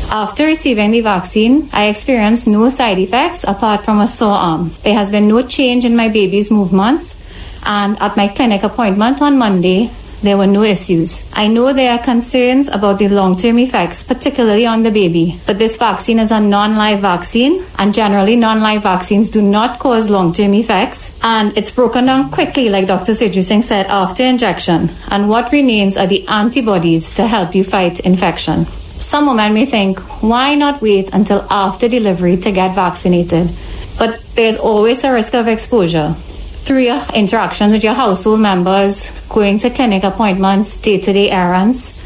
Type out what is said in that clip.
After receiving the vaccine, I experienced no side effects apart from a sore arm. There has been no change in my baby's movements, and at my clinic appointment on Monday, there were no issues. I know there are concerns about the long-term effects, particularly on the baby, but this vaccine is a non-live vaccine, and generally non-live vaccines do not cause long-term effects, and it's broken down quickly, like Dr. Sidri Singh said, after injection, and what remains are the antibodies to help you fight infection. Some women may think, why not wait until after delivery to get vaccinated? But there's always a risk of exposure. Through your interactions with your household members, going to clinic appointments, day-to-day errands,